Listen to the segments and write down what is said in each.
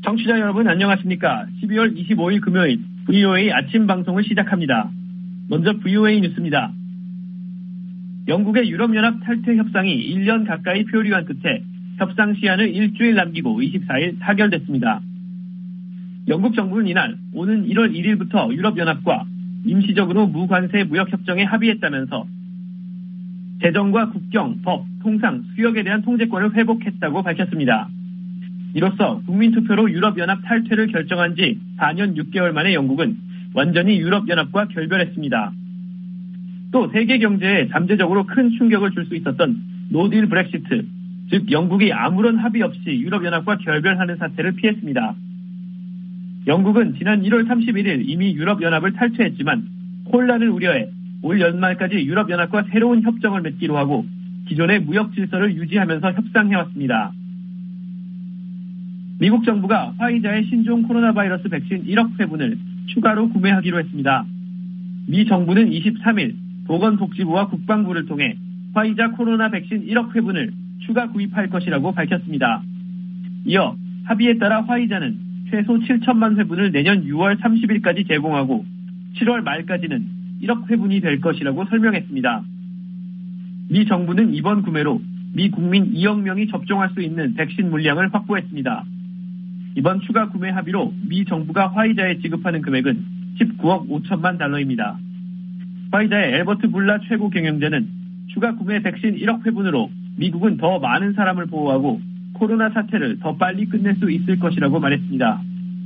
청취자 여러분 안녕하십니까? 12월 25일 금요일 VOA 아침 방송을 시작합니다. 먼저 VOA 뉴스입니다. 영국의 유럽연합 탈퇴 협상이 1년 가까이 표류한 끝에 협상 시한을 일주일 남기고 24일 타결됐습니다. 영국 정부는 이날 오는 1월 1일부터 유럽연합과 임시적으로 무관세 무역협정에 합의했다면서 재정과 국경, 법, 통상, 수역에 대한 통제권을 회복했다고 밝혔습니다. 이로써 국민투표로 유럽연합 탈퇴를 결정한 지 4년 6개월 만에 영국은 완전히 유럽연합과 결별했습니다. 또 세계 경제에 잠재적으로 큰 충격을 줄 수 있었던 노딜 브렉시트, 즉 영국이 아무런 합의 없이 유럽연합과 결별하는 사태를 피했습니다. 영국은 지난 1월 31일 이미 유럽연합을 탈퇴했지만 혼란을 우려해 올 연말까지 유럽연합과 새로운 협정을 맺기로 하고 기존의 무역 질서를 유지하면서 협상해왔습니다. 미국 정부가 화이자의 신종 코로나 바이러스 백신 1억 회분을 추가로 구매하기로 했습니다. 미 정부는 23일 보건복지부와 국방부를 통해 화이자 코로나 백신 1억 회분을 추가 구입할 것이라고 밝혔습니다. 이어 합의에 따라 화이자는 최소 7천만 회분을 내년 6월 30일까지 제공하고 7월 말까지는 1억 회분이 될 것이라고 설명했습니다. 미 정부는 이번 구매로 미 국민 2억 명이 접종할 수 있는 백신 물량을 확보했습니다. 이번 추가 구매 합의로 미 정부가 화이자에 지급하는 금액은 19억 5천만 달러입니다. 화이자의 앨버트 불라 최고 경영자는 추가 구매 백신 1억 회분으로 미국은 더 많은 사람을 보호하고 코로나 사태를 더 빨리 끝낼 수 있을 것이라고 말했습니다.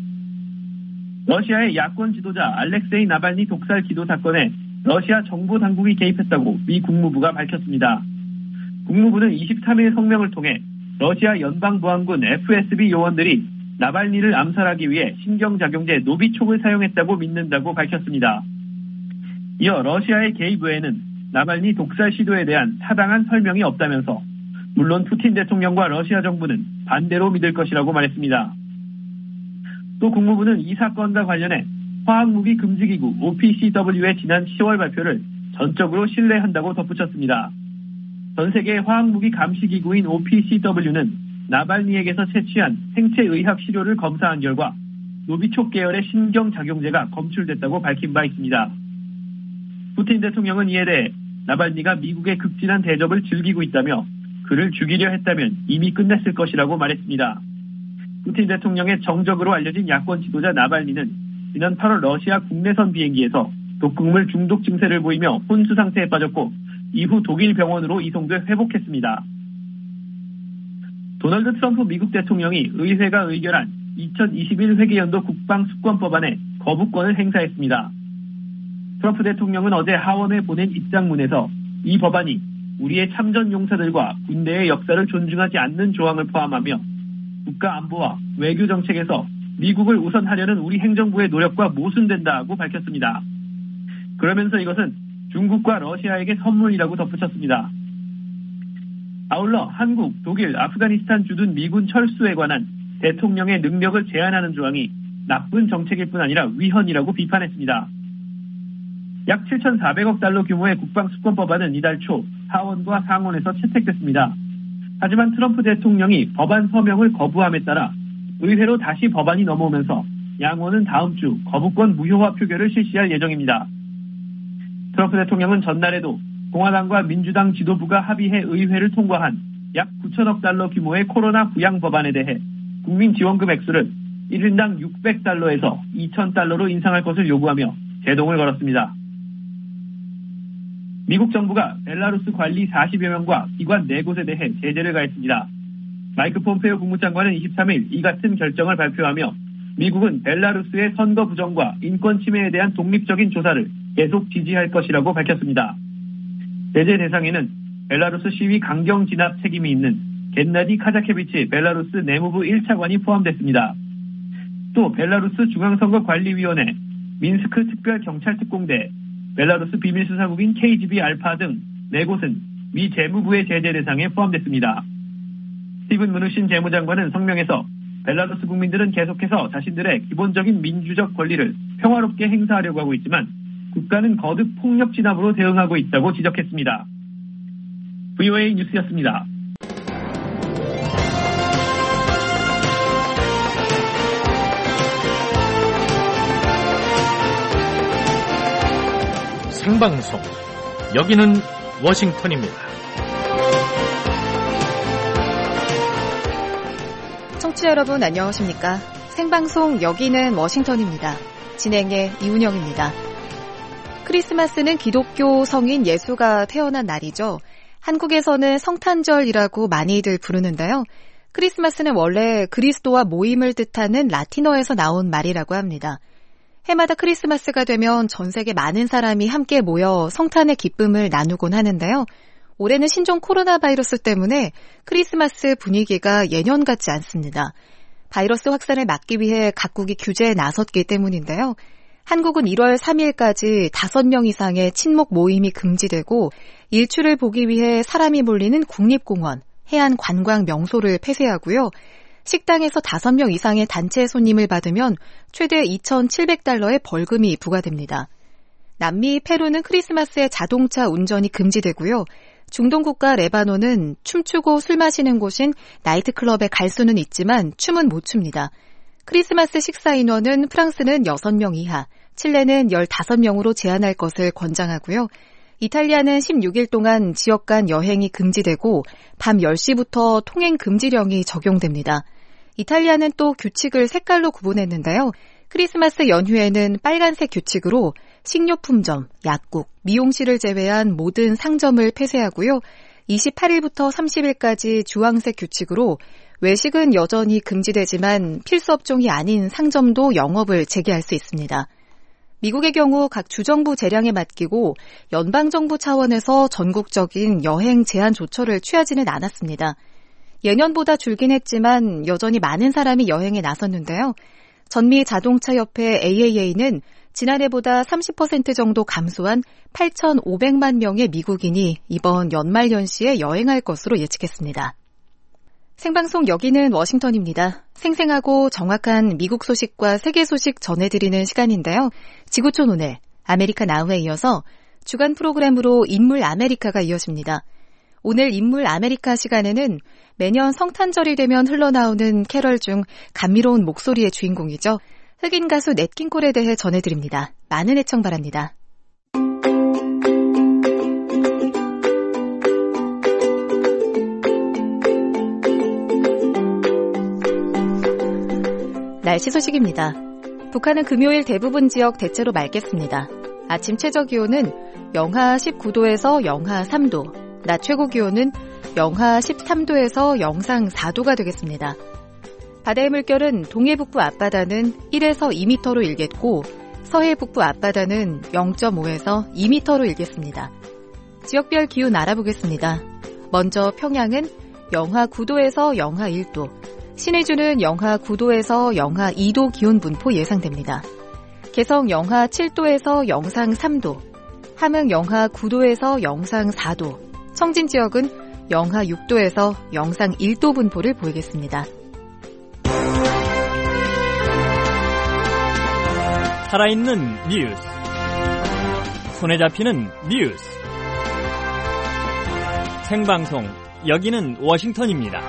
러시아의 야권 지도자 알렉세이 나발니 독살 기도 사건에 러시아 정보 당국이 개입했다고 미 국무부가 밝혔습니다. 국무부는 23일 성명을 통해 러시아 연방보안군 FSB 요원들이 나발니를 암살하기 위해 신경작용제 노비촉을 사용했다고 믿는다고 밝혔습니다. 이어 러시아의 개입 외에는 나발니 독살 시도에 대한 타당한 설명이 없다면서 물론 푸틴 대통령과 러시아 정부는 반대로 믿을 것이라고 말했습니다. 또 국무부는 이 사건과 관련해 화학무기 금지기구 OPCW의 지난 10월 발표를 전적으로 신뢰한다고 덧붙였습니다. 전 세계 화학무기 감시기구인 OPCW는 나발니에게서 채취한 생체의학 시료를 검사한 결과 노비촉 계열의 신경작용제가 검출됐다고 밝힌 바 있습니다. 푸틴 대통령은 이에 대해 나발니가 미국의 극진한 대접을 즐기고 있다며 그를 죽이려 했다면 이미 끝냈을 것이라고 말했습니다. 푸틴 대통령의 정적으로 알려진 야권 지도자 나발니는 지난 8월 러시아 국내선 비행기에서 독극물 중독 증세를 보이며 혼수 상태에 빠졌고 이후 독일 병원으로 이송돼 회복했습니다. 도널드 트럼프 미국 대통령이 의회가 의결한 2021 회계연도 국방수권법안에 거부권을 행사했습니다. 트럼프 대통령은 어제 하원에 보낸 입장문에서 이 법안이 우리의 참전 용사들과 군대의 역사를 존중하지 않는 조항을 포함하며 국가 안보와 외교 정책에서 미국을 우선하려는 우리 행정부의 노력과 모순된다고 밝혔습니다. 그러면서 이것은 중국과 러시아에게 선물이라고 덧붙였습니다. 아울러 한국, 독일, 아프가니스탄 주둔 미군 철수에 관한 대통령의 능력을 제한하는 조항이 나쁜 정책일 뿐 아니라 위헌이라고 비판했습니다. 약 7,400억 달러 규모의 국방수권법안은 이달 초 하원과 상원에서 채택됐습니다. 하지만 트럼프 대통령이 법안 서명을 거부함에 따라 의회로 다시 법안이 넘어오면서 양원은 다음 주 거부권 무효화 표결을 실시할 예정입니다. 트럼프 대통령은 전날에도 공화당과 민주당 지도부가 합의해 의회를 통과한 약 9천억 달러 규모의 코로나 부양 법안에 대해 국민 지원금 액수를 1인당 600달러에서 2,000달러로 인상할 것을 요구하며 제동을 걸었습니다. 미국 정부가 벨라루스 관리 40여 명과 기관 4곳에 대해 제재를 가했습니다. 마이크 폼페이오 국무장관은 23일 이 같은 결정을 발표하며 미국은 벨라루스의 선거 부정과 인권 침해에 대한 독립적인 조사를 계속 지지할 것이라고 밝혔습니다. 제재 대상에는 벨라루스 시위 강경 진압 책임이 있는 겐나디 카자케비치 벨라루스 내무부 1차관이 포함됐습니다. 또 벨라루스 중앙선거관리위원회, 민스크 특별경찰특공대, 벨라루스 비밀수사국인 KGB 알파 등 4곳은 미 재무부의 제재 대상에 포함됐습니다. 스티븐 무누신 재무장관은 성명에서 벨라루스 국민들은 계속해서 자신들의 기본적인 민주적 권리를 평화롭게 행사하려고 하고 있지만 국가는 거듭 폭력 진압으로 대응하고 있다고 지적했습니다. VOA 뉴스였습니다. 생방송. 여기는 워싱턴입니다. 청취자 여러분 안녕하십니까? 생방송 여기는 워싱턴입니다. 진행의 이운영입니다. 크리스마스는 기독교 성인 예수가 태어난 날이죠. 한국에서는 성탄절이라고 많이들 부르는데요. 크리스마스는 원래 그리스도와 모임을 뜻하는 라틴어에서 나온 말이라고 합니다. 해마다 크리스마스가 되면 전 세계 많은 사람이 함께 모여 성탄의 기쁨을 나누곤 하는데요. 올해는 신종 코로나 바이러스 때문에 크리스마스 분위기가 예년 같지 않습니다. 바이러스 확산을 막기 위해 각국이 규제에 나섰기 때문인데요. 한국은 1월 3일까지 5명 이상의 친목 모임이 금지되고 일출을 보기 위해 사람이 몰리는 국립공원, 해안 관광 명소를 폐쇄하고요. 식당에서 5명 이상의 단체 손님을 받으면 최대 2,700달러의 벌금이 부과됩니다. 남미 페루는 크리스마스에 자동차 운전이 금지되고요. 중동 국가 레바논은 춤추고 술 마시는 곳인 나이트클럽에 갈 수는 있지만 춤은 못 춥니다. 크리스마스 식사 인원은 프랑스는 6명 이하, 칠레는 15명으로 제한할 것을 권장하고요. 이탈리아는 16일 동안 지역 간 여행이 금지되고 밤 10시부터 통행 금지령이 적용됩니다. 이탈리아는 또 규칙을 색깔로 구분했는데요. 크리스마스 연휴에는 빨간색 규칙으로 식료품점, 약국, 미용실을 제외한 모든 상점을 폐쇄하고요. 28일부터 30일까지 주황색 규칙으로 외식은 여전히 금지되지만 필수 업종이 아닌 상점도 영업을 재개할 수 있습니다. 미국의 경우 각 주정부 재량에 맡기고 연방정부 차원에서 전국적인 여행 제한 조처를 취하지는 않았습니다. 예년보다 줄긴 했지만 여전히 많은 사람이 여행에 나섰는데요. 전미 자동차협회 AAA는 지난해보다 30% 정도 감소한 8,500만 명의 미국인이 이번 연말연시에 여행할 것으로 예측했습니다. 생방송 여기는 워싱턴입니다. 생생하고 정확한 미국 소식과 세계 소식 전해드리는 시간인데요. 지구촌 오늘, 아메리카 나우에 이어서 주간 프로그램으로 인물 아메리카가 이어집니다. 오늘 인물 아메리카 시간에는 매년 성탄절이 되면 흘러나오는 캐럴 중 감미로운 목소리의 주인공이죠. 흑인 가수 넷 킹콜에 대해 전해드립니다. 많은 애청 바랍니다. 날씨 소식입니다. 북한은 금요일 대부분 지역 대체로 맑겠습니다. 아침 최저기온은 영하 19도에서 영하 3도, 낮 최고기온은 영하 13도에서 영상 4도가 되겠습니다. 바다의 물결은 동해 북부 앞바다는 1에서 2m로 일겠고 서해 북부 앞바다는 0.5에서 2m로 일겠습니다. 지역별 기온 알아보겠습니다. 먼저 평양은 영하 9도에서 영하 1도, 신의주는 영하 9도에서 영하 2도 기온 분포 예상됩니다. 개성 영하 7도에서 영상 3도, 함흥 영하 9도에서 영상 4도, 청진 지역은 영하 6도에서 영상 1도 분포를 보이겠습니다. 살아있는 뉴스, 손에 잡히는 뉴스, 생방송 여기는 워싱턴입니다.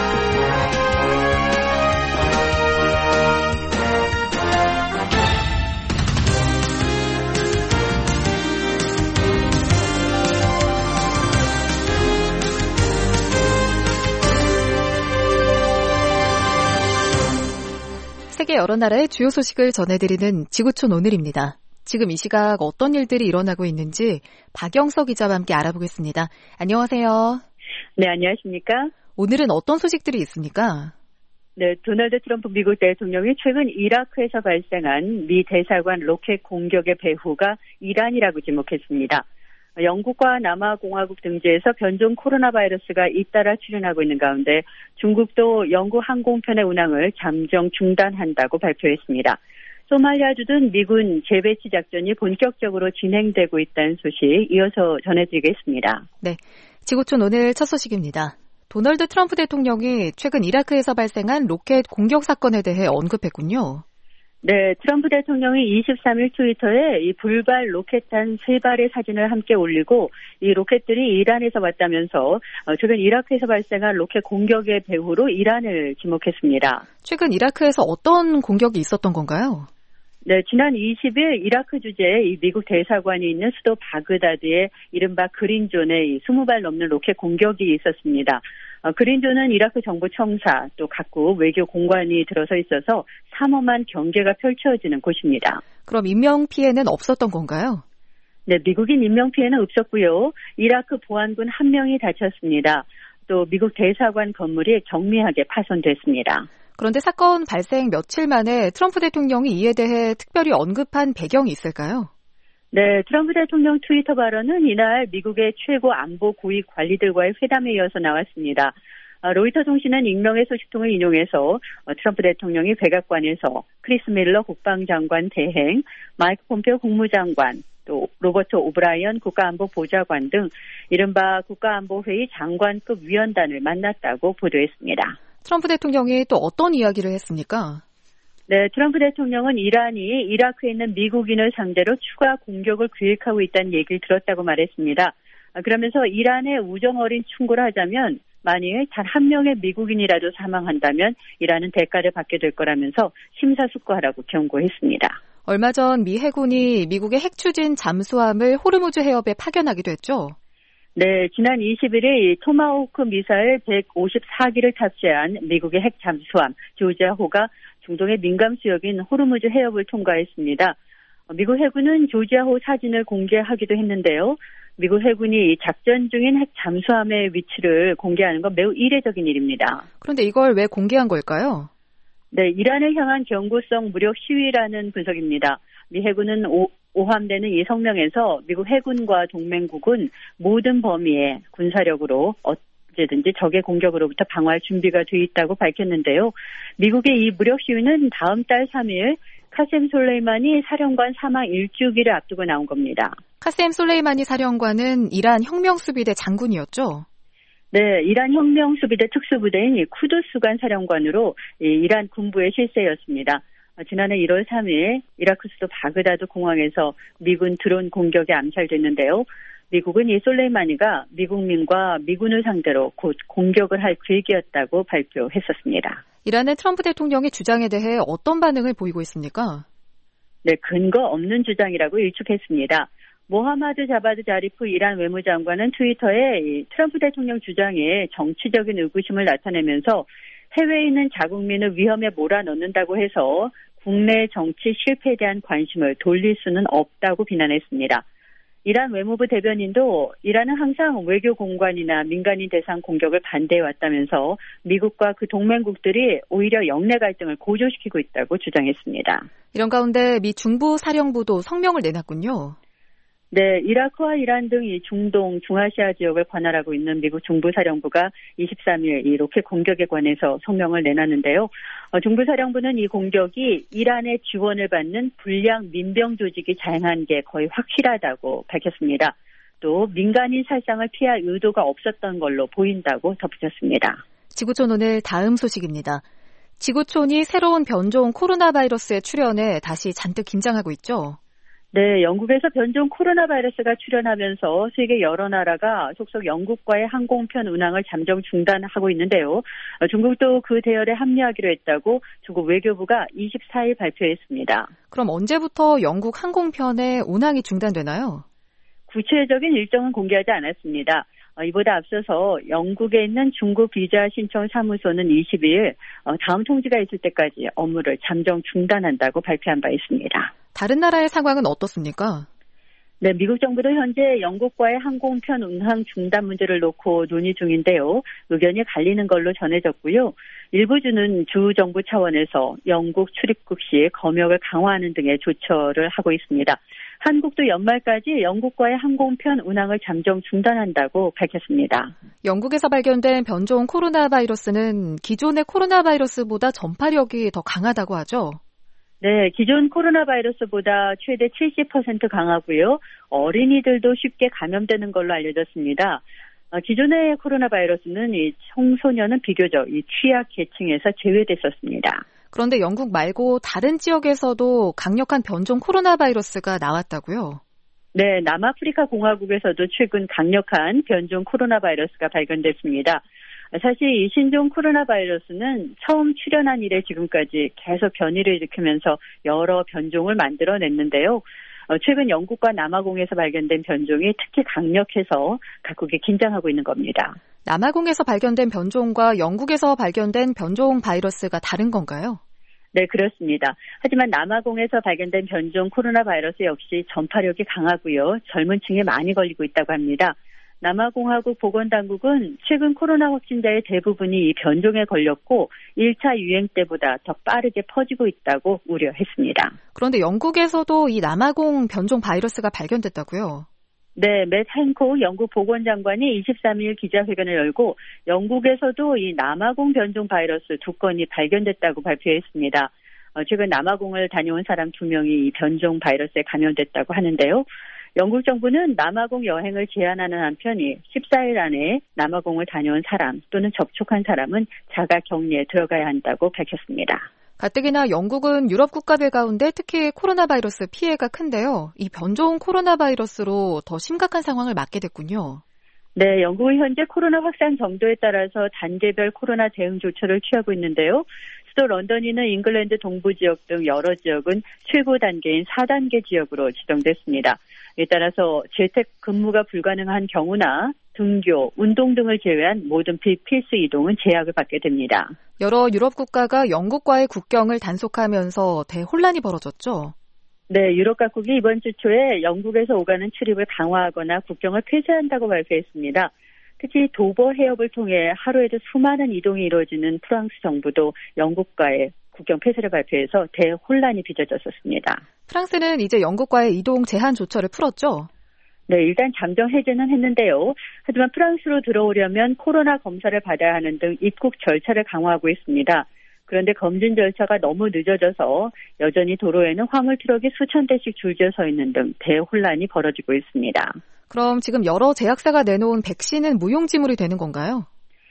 세계 여러 나라의 주요 소식을 전해드리는 지구촌 오늘입니다. 지금 이 시각 어떤 일들이 일어나고 있는지 박영석 기자와 함께 알아보겠습니다. 안녕하세요. 네, 안녕하십니까? 오늘은 어떤 소식들이 있습니까? 네, 도널드 트럼프 미국 대통령이 최근 이라크에서 발생한 미 대사관 로켓 공격의 배후가 이란이라고 지목했습니다. 영국과 남아공화국 등지에서 변종 코로나 바이러스가 잇따라 출현하고 있는 가운데 중국도 영구 항공편의 운항을 잠정 중단한다고 발표했습니다. 소말리아주 등 미군 재배치 작전이 본격적으로 진행되고 있다는 소식 이어서 전해드리겠습니다. 네, 지구촌 오늘 첫 소식입니다. 도널드 트럼프 대통령이 최근 이라크에서 발생한 로켓 공격 사건에 대해 언급했군요. 네, 트럼프 대통령이 23일 트위터에 이 불발 로켓탄 3발의 사진을 함께 올리고 이 로켓들이 이란에서 왔다면서 최근 이라크에서 발생한 로켓 공격의 배후로 이란을 지목했습니다. 최근 이라크에서 어떤 공격이 있었던 건가요? 네, 지난 20일 이라크 주재의 이 미국 대사관이 있는 수도 바그다드의 이른바 그린존에 20발 넘는 로켓 공격이 있었습니다. 그린존은 이라크 정부 청사 또 각국 외교 공관이 들어서 있어서 삼엄한 경계가 펼쳐지는 곳입니다. 그럼 인명 피해는 없었던 건가요? 네, 미국인 인명 피해는 없었고요. 이라크 보안군 1명이 다쳤습니다. 또 미국 대사관 건물이 경미하게 파손됐습니다. 그런데 사건 발생 며칠 만에 트럼프 대통령이 이에 대해 특별히 언급한 배경이 있을까요? 네, 트럼프 대통령 트위터 발언은 이날 미국의 최고 안보 고위 관리들과의 회담에 이어서 나왔습니다. 로이터 통신은 익명의 소식통을 인용해서 트럼프 대통령이 백악관에서 크리스 밀러 국방장관 대행, 마이크 폼페오 국무장관, 또 로버트 오브라이언 국가안보보좌관 등 이른바 국가안보회의 장관급 위원단을 만났다고 보도했습니다. 트럼프 대통령이 또 어떤 이야기를 했습니까? 네, 트럼프 대통령은 이란이 이라크에 있는 미국인을 상대로 추가 공격을 계획하고 있다는 얘기를 들었다고 말했습니다. 그러면서 이란에 우정 어린 충고를 하자면 만일 단 한 명의 미국인이라도 사망한다면 이란은 대가를 받게 될 거라면서 심사숙고하라고 경고했습니다. 얼마 전 미 해군이 미국의 핵 추진 잠수함을 호르무즈 해협에 파견하기도 했죠? 네, 지난 21일 토마호크 미사일 154기를 탑재한 미국의 핵 잠수함 조지아호가 중동의 민감 수역인 호르무즈 해협을 통과했습니다. 미국 해군은 조지아호 사진을 공개하기도 했는데요. 미국 해군이 작전 중인 핵 잠수함의 위치를 공개하는 건 매우 이례적인 일입니다. 그런데 이걸 왜 공개한 걸까요? 네, 이란을 향한 경고성 무력 시위라는 분석입니다. 미 해군은 오함되는 이 성명에서 미국 해군과 동맹국은 모든 범위의 군사력으로 언제든지 적의 공격으로부터 방어할 준비가 돼 있다고 밝혔는데요. 미국의 이 무력 시위는 다음 달 3일 카셈 솔레이마니 사령관 사망 1주기를 앞두고 나온 겁니다. 카셈 솔레이마니 사령관은 이란 혁명수비대 장군이었죠? 네, 이란 혁명수비대 특수부대인 쿠두스관 사령관으로 이란 군부의 실세였습니다. 지난해 1월 3일 이라크 수도 바그다드 공항에서 미군 드론 공격에 암살됐는데요. 미국은 이 솔레이마니가 미국민과 미군을 상대로 곧 공격을 할 계획이었다고 발표했었습니다. 이란의 트럼프 대통령의 주장에 대해 어떤 반응을 보이고 있습니까? 네, 근거 없는 주장이라고 일축했습니다. 모하마드 자바드 자리프 이란 외무장관은 트위터에 트럼프 대통령 주장에 정치적인 의구심을 나타내면서 해외에 있는 자국민을 위험에 몰아넣는다고 해서 국내 정치 실패에 대한 관심을 돌릴 수는 없다고 비난했습니다. 이란 외무부 대변인도 이란은 항상 외교 공관이나 민간인 대상 공격을 반대해왔다면서 미국과 그 동맹국들이 오히려 영내 갈등을 고조시키고 있다고 주장했습니다. 이런 가운데 미 중부 사령부도 성명을 내놨군요. 네, 이라크와 이란 등 이 중동, 중아시아 지역을 관할하고 있는 미국 중부사령부가 23일 이 로켓 공격에 관해서 성명을 내놨는데요. 중부사령부는 이 공격이 이란의 지원을 받는 불량 민병 조직이 자행한 게 거의 확실하다고 밝혔습니다. 또 민간인 살상을 피할 의도가 없었던 걸로 보인다고 덧붙였습니다. 지구촌 오늘 다음 소식입니다. 지구촌이 새로운 변종 코로나 바이러스의 출현에 다시 잔뜩 긴장하고 있죠? 네, 영국에서 변종 코로나 바이러스가 출현하면서 세계 여러 나라가 속속 영국과의 항공편 운항을 잠정 중단하고 있는데요. 중국도 그 대열에 합류하기로 했다고 중국 외교부가 24일 발표했습니다. 그럼 언제부터 영국 항공편의 운항이 중단되나요? 구체적인 일정은 공개하지 않았습니다. 이보다 앞서서 영국에 있는 중국 비자 신청 사무소는 20일 다음 통지가 있을 때까지 업무를 잠정 중단한다고 발표한 바 있습니다. 다른 나라의 상황은 어떻습니까? 네, 미국 정부도 현재 영국과의 항공편 운항 중단 문제를 놓고 논의 중인데요. 의견이 갈리는 걸로 전해졌고요. 일부 주는 주 정부 차원에서 영국 출입국 시 검역을 강화하는 등의 조처를 하고 있습니다. 한국도 연말까지 영국과의 항공편 운항을 잠정 중단한다고 밝혔습니다. 영국에서 발견된 변종 코로나 바이러스는 기존의 코로나 바이러스보다 전파력이 더 강하다고 하죠? 네, 기존 코로나 바이러스보다 최대 70% 강하고요. 어린이들도 쉽게 감염되는 걸로 알려졌습니다. 기존의 코로나 바이러스는 이 청소년은 비교적 이 취약 계층에서 제외됐었습니다. 그런데 영국 말고 다른 지역에서도 강력한 변종 코로나 바이러스가 나왔다고요? 네, 남아프리카 공화국에서도 최근 강력한 변종 코로나 바이러스가 발견됐습니다. 사실 이 신종 코로나 바이러스는 처음 출현한 이래 지금까지 계속 변이를 일으키면서 여러 변종을 만들어냈는데요. 최근 영국과 남아공에서 발견된 변종이 특히 강력해서 각국이 긴장하고 있는 겁니다. 남아공에서 발견된 변종과 영국에서 발견된 변종 바이러스가 다른 건가요? 네, 그렇습니다. 하지만 남아공에서 발견된 변종 코로나 바이러스 역시 전파력이 강하고요. 젊은 층에 많이 걸리고 있다고 합니다. 남아공화국 보건당국은 최근 코로나 확진자의 대부분이 이 변종에 걸렸고 1차 유행 때보다 더 빠르게 퍼지고 있다고 우려했습니다. 그런데 영국에서도 이 남아공 변종 바이러스가 발견됐다고요? 네, 맷 행콕 영국 보건장관이 23일 기자회견을 열고 영국에서도 이 남아공 변종 바이러스 2건이 발견됐다고 발표했습니다. 최근 남아공을 다녀온 사람 2명이 이 변종 바이러스에 감염됐다고 하는데요. 영국 정부는 남아공 여행을 제한하는 한편 14일 안에 남아공을 다녀온 사람 또는 접촉한 사람은 자가 격리에 들어가야 한다고 밝혔습니다. 가뜩이나 영국은 유럽 국가들 가운데 특히 코로나 바이러스 피해가 큰데요. 이 변종 코로나 바이러스로 더 심각한 상황을 맞게 됐군요. 네, 영국은 현재 코로나 확산 정도에 따라서 단계별 코로나 대응 조처를 취하고 있는데요. 수도 런던이나 잉글랜드 동부 지역 등 여러 지역은 최고 단계인 4단계 지역으로 지정됐습니다. 이에 따라서 재택 근무가 불가능한 경우나 등교, 운동 등을 제외한 모든 필수 이동은 제약을 받게 됩니다. 여러 유럽 국가가 영국과의 국경을 단속하면서 대혼란이 벌어졌죠? 네, 유럽 각국이 이번 주 초에 영국에서 오가는 출입을 강화하거나 국경을 폐쇄한다고 발표했습니다. 특히 도버 해협을 통해 하루에도 수많은 이동이 이루어지는 프랑스 정부도 영국과의 국경 폐쇄를 발표해서 대혼란이 빚어졌었습니다. 프랑스는 이제 영국과의 이동 제한 조처를 풀었죠? 네, 일단 잠정 해제는 했는데요. 하지만 프랑스로 들어오려면 코로나 검사를 받아야 하는 등 입국 절차를 강화하고 있습니다. 그런데 검진 절차가 너무 늦어져서 여전히 도로에는 화물 트럭이 수천 대씩 줄지어 서 있는 등 대혼란이 벌어지고 있습니다. 그럼 지금 여러 제약사가 내놓은 백신은 무용지물이 되는 건가요?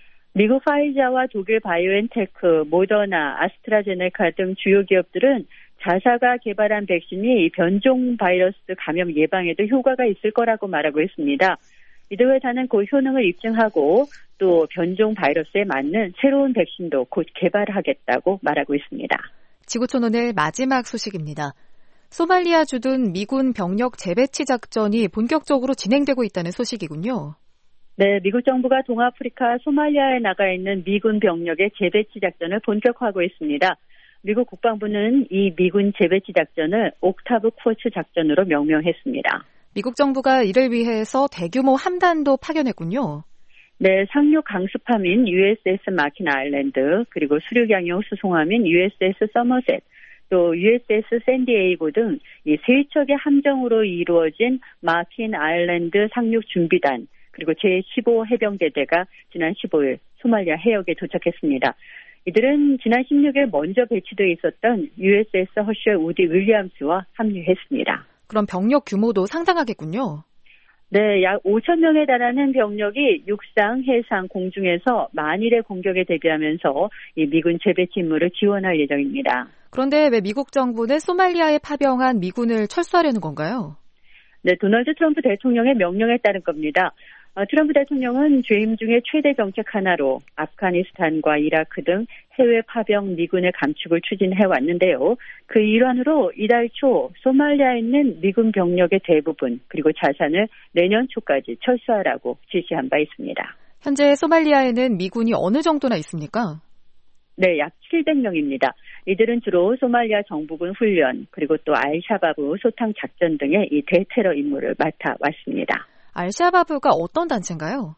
미국 파이자와 독일 바이오엔테크, 모더나, 아스트라제네카 등 주요 기업들은 자사가 개발한 백신이 변종 바이러스 감염 예방에도 효과가 있을 거라고 말하고 있습니다. 이들 회사는 그 효능을 입증하고 또 변종 바이러스에 맞는 새로운 백신도 곧 개발하겠다고 말하고 있습니다. 지구촌 오늘 마지막 소식입니다. 소말리아 주둔 미군 병력 재배치 작전이 본격적으로 진행되고 있다는 소식이군요. 네, 미국 정부가 동아프리카 소말리아에 나가 있는 미군 병력의 재배치 작전을 본격화하고 있습니다. 미국 국방부는 이 미군 재배치 작전을 옥타브 쿼츠 작전으로 명명했습니다. 미국 정부가 이를 위해서 대규모 함단도 파견했군요. 네, 상륙 강습함인 USS 마킨 아일랜드, 그리고 수륙양용 수송함인 USS 서머셋, 또 USS 샌디에이고 등 이 세 척의 함정으로 이루어진 마킨 아일랜드 상륙 준비단, 그리고 제15 해병대대가 지난 15일 소말리아 해역에 도착했습니다. 이들은 지난 16일 먼저 배치되어 있었던 USS 허쉬 우디 윌리엄스와 합류했습니다. 그럼 병력 규모도 상당하겠군요. 네, 약 5천 명에 달하는 병력이 육상, 해상, 공중에서 만일의 공격에 대비하면서 이 미군 재배치 임무를 지원할 예정입니다. 그런데 왜 미국 정부는 소말리아에 파병한 미군을 철수하려는 건가요? 네, 도널드 트럼프 대통령의 명령에 따른 겁니다. 트럼프 대통령은 재임 중에 최대 정책 하나로 아프가니스탄과 이라크 등 해외 파병 미군의 감축을 추진해 왔는데요. 그 일환으로 이달 초 소말리아에 있는 미군 병력의 대부분 그리고 자산을 내년 초까지 철수하라고 지시한 바 있습니다. 현재 소말리아에는 미군이 어느 정도나 있습니까? 네, 약 700명입니다. 이들은 주로 소말리아 정부군 훈련 그리고 또 알샤바브 소탕 작전 등의 이 대테러 임무를 맡아왔습니다. 알샤바브가 어떤 단체인가요?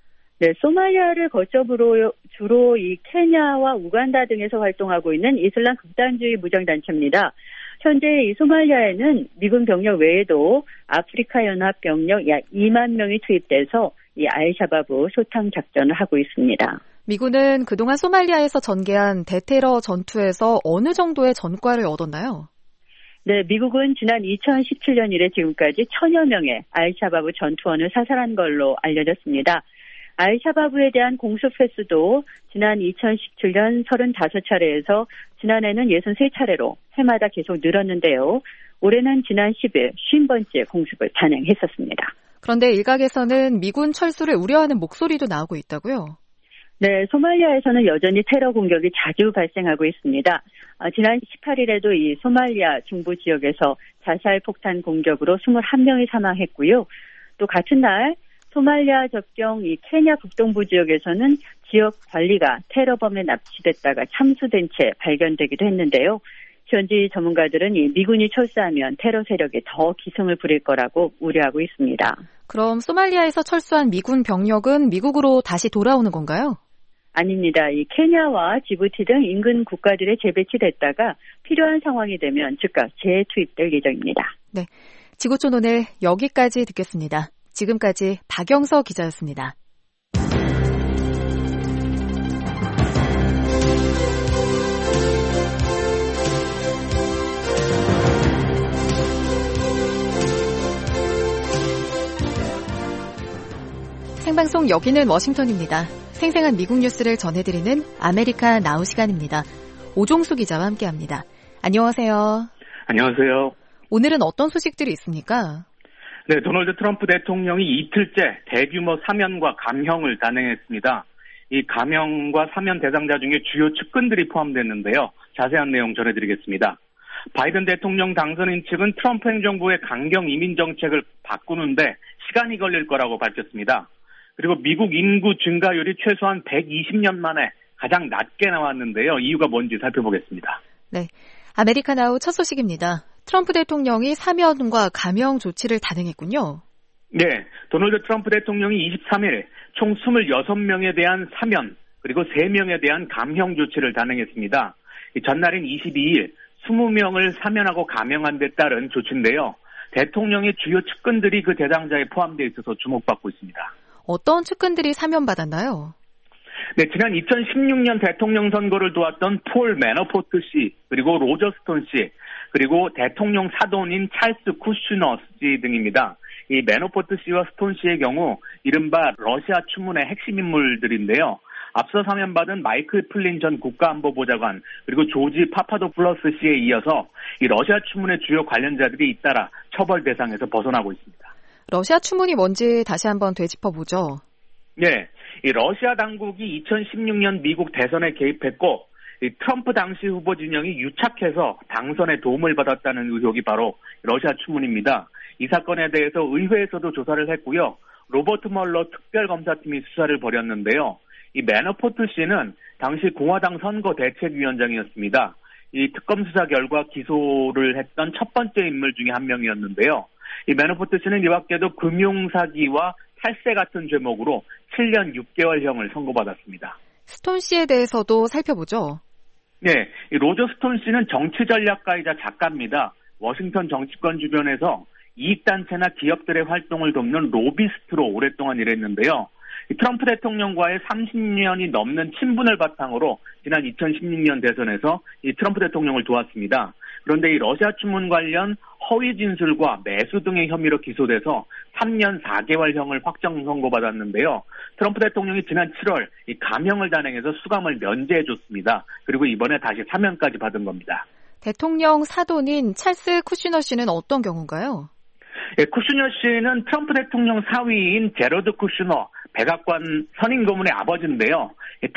네, 소말리아를 거점으로 주로 이 케냐와 우간다 등에서 활동하고 있는 이슬람 극단주의 무장단체입니다. 현재 이 소말리아에는 미군 병력 외에도 아프리카 연합 병력 약 2만 명이 투입돼서 이 알샤바브 소탕 작전을 하고 있습니다. 미군은 그동안 소말리아에서 전개한 대테러 전투에서 어느 정도의 전과를 얻었나요? 네, 미국은 지난 2017년 이래 지금까지 1000여 명의 알샤바브 전투원을 사살한 걸로 알려졌습니다. 알샤바브에 대한 공습 횟수도 지난 2017년 35차례에서 지난해는 63차례로 해마다 계속 늘었는데요. 올해는 지난 10일 50번째 공습을 단행했었습니다. 그런데 일각에서는 미군 철수를 우려하는 목소리도 나오고 있다고요? 네, 소말리아에서는 여전히 테러 공격이 자주 발생하고 있습니다. 지난 18일에도 이 소말리아 중부 지역에서 자살 폭탄 공격으로 21명이 사망했고요. 또 같은 날 소말리아 접경 이 케냐 북동부 지역에서는 지역 관리가 테러범에 납치됐다가 참수된 채 발견되기도 했는데요. 현지 전문가들은 이 미군이 철수하면 테러 세력이 더 기승을 부릴 거라고 우려하고 있습니다. 그럼 소말리아에서 철수한 미군 병력은 미국으로 다시 돌아오는 건가요? 아닙니다. 이 케냐와 지부티 등 인근 국가들에 재배치됐다가 필요한 상황이 되면 즉각 재투입될 예정입니다. 네, 지구촌 오늘 여기까지 듣겠습니다. 지금까지 박영서 기자였습니다. 생방송 여기는 워싱턴입니다. 생생한 미국 뉴스를 전해드리는 아메리카 나우 시간입니다. 오종수 기자와 함께합니다. 안녕하세요. 안녕하세요. 오늘은 어떤 소식들이 있습니까? 네, 도널드 트럼프 대통령이 이틀째 대규모 사면과 감형을 단행했습니다. 이 감형과 사면 대상자 중에 주요 측근들이 포함됐는데요. 자세한 내용 전해드리겠습니다. 바이든 대통령 당선인 측은 트럼프 행정부의 강경 이민 정책을 바꾸는데 시간이 걸릴 거라고 밝혔습니다. 그리고 미국 인구 증가율이 최소한 120년 만에 가장 낮게 나왔는데요. 이유가 뭔지 살펴보겠습니다. 네, 아메리카 나우 첫 소식입니다. 트럼프 대통령이 사면과 감형 조치를 단행했군요. 네, 도널드 트럼프 대통령이 23일 총 26명에 대한 사면 그리고 3명에 대한 감형 조치를 단행했습니다. 전날인 22일 20명을 사면하고 감형한 데 따른 조치인데요. 대통령의 주요 측근들이 그 대상자에 포함되어 있어서 주목받고 있습니다. 어떤 측근들이 사면받았나요? 네, 지난 2016년 대통령 선거를 도왔던 폴 매너포트 씨, 그리고 로저 스톤 씨, 그리고 대통령 사돈인 찰스 쿠슈너 씨 등입니다. 이 매너포트 씨와 스톤 씨의 경우 이른바 러시아 추문의 핵심 인물들인데요. 앞서 사면받은 마이클 플린 전 국가안보보좌관, 그리고 조지 파파도플러스 씨에 이어서 이 러시아 추문의 주요 관련자들이 잇따라 처벌 대상에서 벗어나고 있습니다. 러시아 추문이 뭔지 다시 한번 되짚어보죠. 네, 이 러시아 당국이 2016년 미국 대선에 개입했고 이 트럼프 당시 후보 진영이 유착해서 당선에 도움을 받았다는 의혹이 바로 러시아 추문입니다. 이 사건에 대해서 의회에서도 조사를 했고요. 로버트 멀러 특별검사팀이 수사를 벌였는데요. 이 매너포트 씨는 당시 공화당 선거대책위원장이었습니다. 이 특검 수사 결과 기소를 했던 첫 번째 인물 중에 한 명이었는데요. 이 매너포트 씨는 이 밖에도 금융사기와 탈세 같은 죄목으로 7년 6개월형을 선고받았습니다. 스톤 씨에 대해서도 살펴보죠. 네, 이 로저 스톤 씨는 정치전략가이자 작가입니다. 워싱턴 정치권 주변에서 이익단체나 기업들의 활동을 돕는 로비스트로 오랫동안 일했는데요. 트럼프 대통령과의 30년이 넘는 친분을 바탕으로 지난 2016년 대선에서 이 트럼프 대통령을 도왔습니다. 그런데 이 러시아 추문 관련 허위 진술과 매수 등의 혐의로 기소돼서 3년 4개월형을 확정 선고받았는데요. 트럼프 대통령이 지난 7월 이 감형을 단행해서 수감을 면제해줬습니다. 그리고 이번에 다시 사면까지 받은 겁니다. 대통령 사돈인 찰스 쿠슈너 씨는 어떤 경우인가요? 예, 쿠슈너 씨는 트럼프 대통령 사위인 제러드 쿠슈너 백악관 선임 고문의 아버지인데요.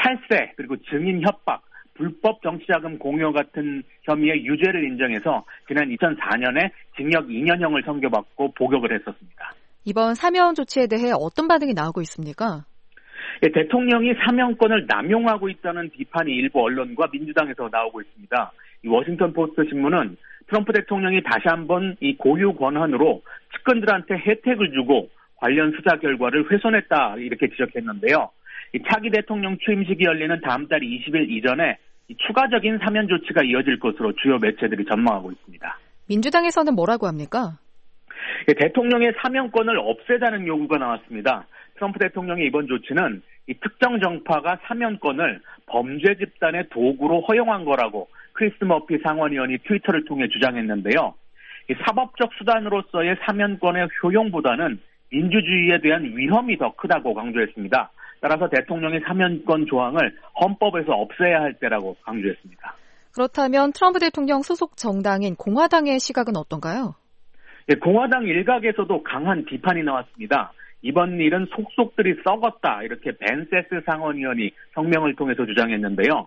탈세 그리고 증인 협박, 불법 정치자금 공여 같은 혐의의 유죄를 인정해서 지난 2004년에 징역 2년형을 선고받고 복역을 했었습니다. 이번 사면 조치에 대해 어떤 반응이 나오고 있습니까? 예, 대통령이 사면권을 남용하고 있다는 비판이 일부 언론과 민주당에서 나오고 있습니다. 이 워싱턴 포스트 신문은 트럼프 대통령이 다시 한번 이 고유 권한으로 측근들한테 혜택을 주고 관련 수사 결과를 훼손했다 이렇게 지적했는데요. 이 차기 대통령 취임식이 열리는 다음 달 20일 이전에 이 추가적인 사면 조치가 이어질 것으로 주요 매체들이 전망하고 있습니다. 민주당에서는 뭐라고 합니까? 예, 대통령의 사면권을 없애자는 요구가 나왔습니다. 트럼프 대통령의 이번 조치는 이 특정 정파가 사면권을 범죄 집단의 도구로 허용한 거라고 크리스 머피 상원의원이 트위터를 통해 주장했는데요. 이 사법적 수단으로서의 사면권의 효용보다는 민주주의에 대한 위험이 더 크다고 강조했습니다. 따라서 대통령의 사면권 조항을 헌법에서 없애야 할 때라고 강조했습니다. 그렇다면 트럼프 대통령 소속 정당인 공화당의 시각은 어떤가요? 예, 공화당 일각에서도 강한 비판이 나왔습니다. 이번 일은 속속들이 썩었다. 이렇게 벤세스 상원의원이 성명을 통해서 주장했는데요.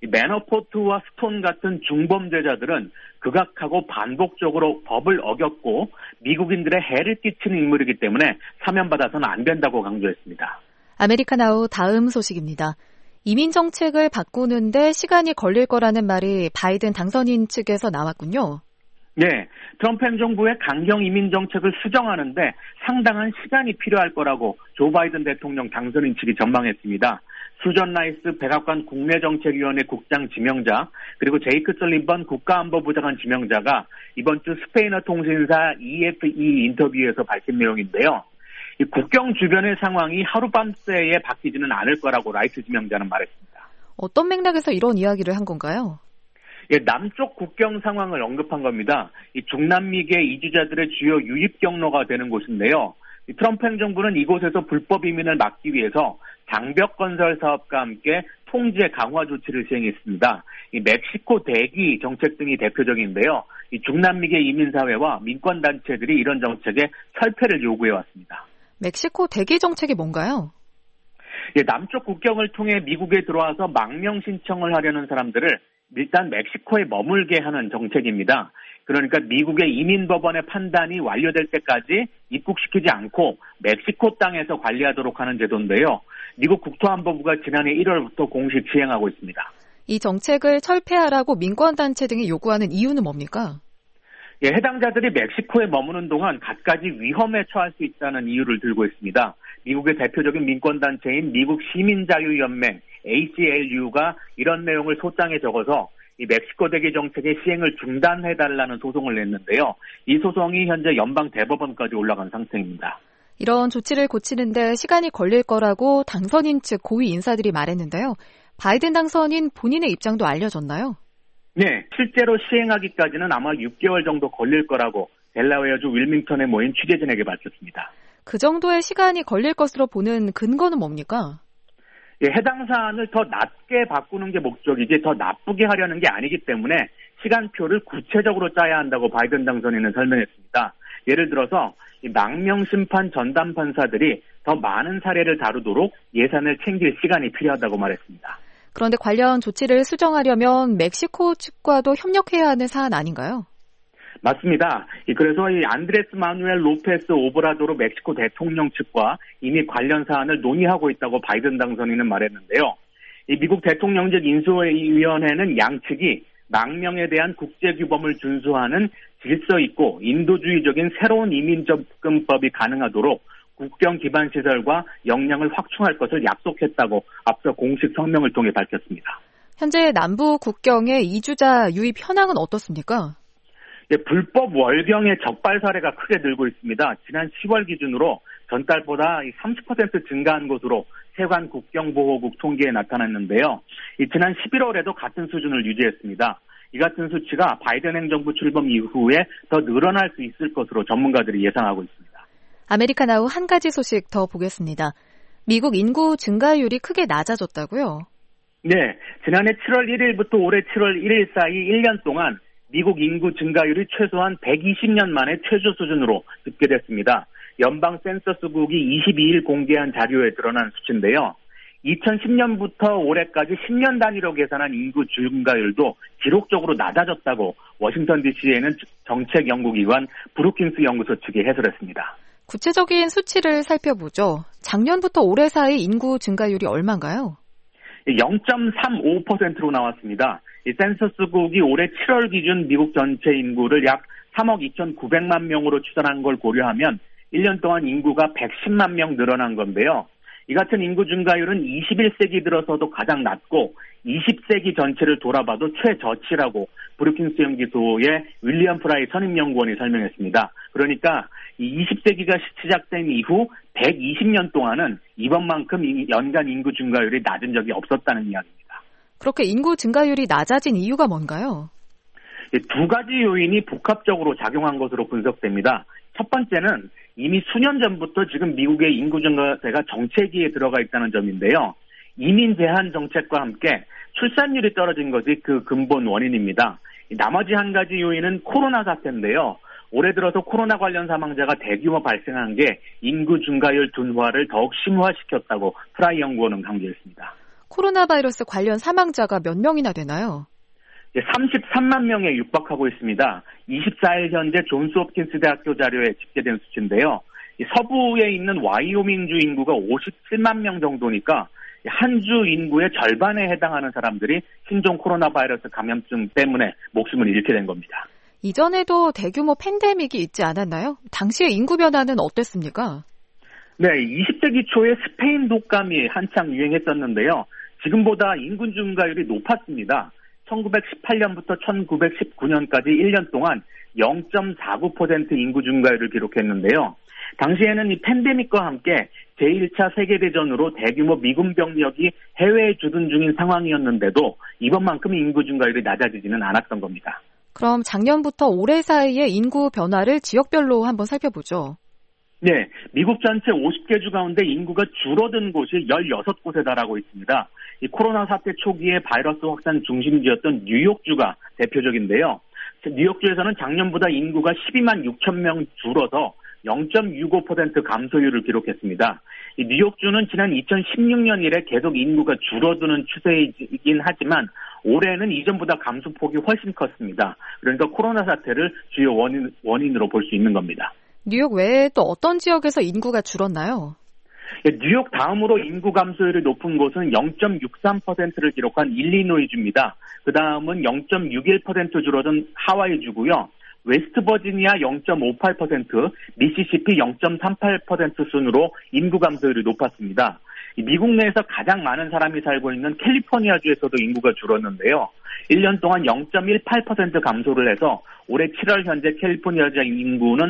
매너포트와 스톤 같은 중범죄자들은 극악하고 반복적으로 법을 어겼고 미국인들의 해를 끼치는 인물이기 때문에 사면받아서는 안 된다고 강조했습니다. 아메리카나우 다음 소식입니다. 이민 정책을 바꾸는데 시간이 걸릴 거라는 말이 바이든 당선인 측에서 나왔군요. 네, 트럼프 행정부의 강경 이민 정책을 수정하는데 상당한 시간이 필요할 거라고 조 바이든 대통령 당선인 측이 전망했습니다. 수전 라이스 백악관 국내정책위원회 국장 지명자 그리고 제이크 설리번 국가안보부장관 지명자가 이번 주 스페인어 통신사 EFE 인터뷰에서 밝힌 내용인데요. 이 국경 주변의 상황이 하루밤새에 바뀌지는 않을 거라고 라이스 지명자는 말했습니다. 어떤 맥락에서 이런 이야기를 한 건가요? 예, 남쪽 국경 상황을 언급한 겁니다. 이 중남미계 이주자들의 주요 유입 경로가 되는 곳인데요. 이 트럼프 행정부는 이곳에서 불법 이민을 막기 위해서 장벽 건설 사업과 함께 통제 강화 조치를 시행했습니다. 이 멕시코 대기 정책 등이 대표적인데요. 이 중남미계 이민사회와 민권단체들이 이런 정책에 철폐를 요구해 왔습니다. 멕시코 대기 정책이 뭔가요? 예, 남쪽 국경을 통해 미국에 들어와서 망명 신청을 하려는 사람들을 일단 멕시코에 머물게 하는 정책입니다. 그러니까 미국의 이민법원의 판단이 완료될 때까지 입국시키지 않고 멕시코 땅에서 관리하도록 하는 제도인데요. 미국 국토안보부가 지난해 1월부터 공식 시행하고 있습니다. 이 정책을 철폐하라고 민권단체 등이 요구하는 이유는 뭡니까? 예, 해당자들이 멕시코에 머무는 동안 갖가지 위험에 처할 수 있다는 이유를 들고 있습니다. 미국의 대표적인 민권단체인 미국 시민자유연맹 ACLU가 이런 내용을 소장에 적어서 이 멕시코 대기 정책의 시행을 중단해달라는 소송을 냈는데요. 이 소송이 현재 연방 대법원까지 올라간 상태입니다. 이런 조치를 고치는데 시간이 걸릴 거라고 당선인 측 고위 인사들이 말했는데요. 바이든 당선인 본인의 입장도 알려졌나요? 네, 실제로 시행하기까지는 아마 6개월 정도 걸릴 거라고 델라웨어주 윌밍턴에 모인 취재진에게 밝혔습니다. 그 정도의 시간이 걸릴 것으로 보는 근거는 뭡니까? 예, 해당 사안을 더 낮게 바꾸는 게 목적이지 더 나쁘게 하려는 게 아니기 때문에 시간표를 구체적으로 짜야 한다고 바이든 당선인은 설명했습니다. 예를 들어서 이 망명 심판 전담 판사들이 더 많은 사례를 다루도록 예산을 챙길 시간이 필요하다고 말했습니다. 그런데 관련 조치를 수정하려면 멕시코 측과도 협력해야 하는 사안 아닌가요? 맞습니다. 그래서 이 안드레스 마누엘 로페스 오브라도르 멕시코 대통령 측과 이미 관련 사안을 논의하고 있다고 바이든 당선인은 말했는데요. 이 미국 대통령직 인수위원회는 양측이 망명에 대한 국제규범을 준수하는 질서 있고 인도주의적인 새로운 이민 접근법이 가능하도록 국경 기반 시설과 역량을 확충할 것을 약속했다고 앞서 공식 성명을 통해 밝혔습니다. 현재 남부 국경의 이주자 유입 현황은 어떻습니까? 예, 불법 월경의 적발 사례가 크게 늘고 있습니다. 지난 10월 기준으로 전달보다 30% 증가한 것으로 세관 국경보호국 통계에 나타났는데요. 지난 11월에도 같은 수준을 유지했습니다. 이 같은 수치가 바이든 행정부 출범 이후에 더 늘어날 수 있을 것으로 전문가들이 예상하고 있습니다. 아메리카나우 한 가지 소식 더 보겠습니다. 미국 인구 증가율이 크게 낮아졌다고요? 네, 지난해 7월 1일부터 올해 7월 1일 사이 1년 동안 미국 인구 증가율이 최소한 120년 만에 최저 수준으로 집계됐습니다. 연방 센서스국이 22일 공개한 자료에 드러난 수치인데요. 2010년부터 올해까지 10년 단위로 계산한 인구 증가율도 기록적으로 낮아졌다고 워싱턴 DC에는 정책연구기관 브루킹스 연구소 측이 해설했습니다. 구체적인 수치를 살펴보죠. 작년부터 올해 사이 인구 증가율이 얼마인가요? 0.35%로 나왔습니다. 이 센서스국이 올해 7월 기준 미국 전체 인구를 약 3억 2,900만 명으로 추산한 걸 고려하면 1년 동안 인구가 110만 명 늘어난 건데요. 이 같은 인구 증가율은 21세기 들어서도 가장 낮고 20세기 전체를 돌아봐도 최저치라고 브루킹스 연구소의 윌리엄 프라이 선임연구원이 설명했습니다. 그러니까 이 20세기가 시작된 이후 120년 동안은 이번만큼 연간 인구 증가율이 낮은 적이 없었다는 이야기입니다. 그렇게 인구 증가율이 낮아진 이유가 뭔가요? 두 가지 요인이 복합적으로 작용한 것으로 분석됩니다. 첫 번째는 이미 수년 전부터 지금 미국의 인구 증가세가 정체기에 들어가 있다는 점인데요. 이민 제한 정책과 함께 출산율이 떨어진 것이 그 근본 원인입니다. 나머지 한 가지 요인은 코로나 사태인데요. 올해 들어서 코로나 관련 사망자가 대규모 발생한 게 인구 증가율 둔화를 더욱 심화시켰다고 프라이 연구원은 강조했습니다. 코로나 바이러스 관련 사망자가 몇 명이나 되나요? 33만 명에 육박하고 있습니다. 24일 현재 존스홉킨스 대학교 자료에 집계된 수치인데요. 서부에 있는 와이오밍주 인구가 57만 명 정도니까 한 주 인구의 절반에 해당하는 사람들이 신종 코로나 바이러스 감염증 때문에 목숨을 잃게 된 겁니다. 이전에도 대규모 팬데믹이 있지 않았나요? 당시의 인구 변화는 어땠습니까? 네, 20세기 초에 스페인 독감이 한창 유행했었는데요. 지금보다 인구 증가율이 높았습니다. 1918년부터 1919년까지 1년 동안 0.49% 인구 증가율을 기록했는데요. 당시에는 이 팬데믹과 함께 제1차 세계대전으로 대규모 미군 병력이 해외에 주둔 중인 상황이었는데도 이번만큼 인구 증가율이 낮아지지는 않았던 겁니다. 그럼 작년부터 올해 사이에 인구 변화를 지역별로 한번 살펴보죠. 네, 미국 전체 50개 주 가운데 인구가 줄어든 곳이 16곳에 달하고 있습니다. 이 코로나 사태 초기에 바이러스 확산 중심지였던 뉴욕주가 대표적인데요. 뉴욕주에서는 작년보다 인구가 12만 6천 명 줄어서 0.65% 감소율을 기록했습니다. 이 뉴욕주는 지난 2016년 이래 계속 인구가 줄어드는 추세이긴 하지만 올해는 이전보다 감소폭이 훨씬 컸습니다. 그러니까 코로나 사태를 주요 원인으로 볼 수 있는 겁니다. 뉴욕 외에 또 어떤 지역에서 인구가 줄었나요? 뉴욕 다음으로 인구 감소율이 높은 곳은 0.63%를 기록한 일리노이주입니다. 그 다음은 0.61% 줄어든 하와이주고요. 웨스트버지니아 0.58%, 미시시피 0.38% 순으로 인구 감소율이 높았습니다. 미국 내에서 가장 많은 사람이 살고 있는 캘리포니아주에서도 인구가 줄었는데요. 1년 동안 0.18% 감소를 해서 올해 7월 현재 캘리포니아주 인구는